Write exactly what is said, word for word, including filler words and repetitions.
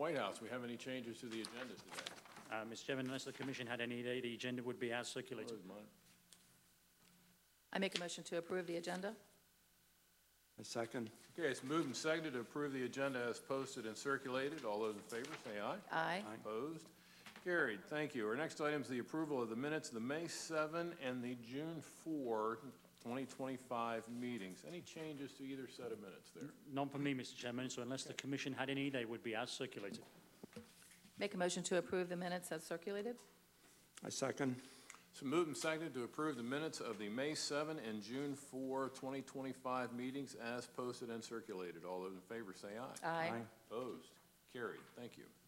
White House, we have any changes to the agenda today? Uh, Mister Chairman, unless the Commission had any, the agenda would be as circulated. Where's mine? I make a motion to approve the agenda. A second. Okay, it's moved and seconded to approve the agenda as posted and circulated. All those in favor, say aye. Aye. Opposed? Carried. Thank you. Our next item is the approval of the minutes of the May seventh and the June fourth, twenty twenty-five meetings. Any changes to either set of minutes there? None for me, Mister Chairman, so unless the Commission had any, they would be as circulated. Make a motion to approve the minutes as circulated. I second. So moved and seconded to approve the minutes of the May seventh and June fourth, twenty twenty-five meetings as posted and circulated. All those in favor say aye. Aye. Opposed? Carried. Thank you.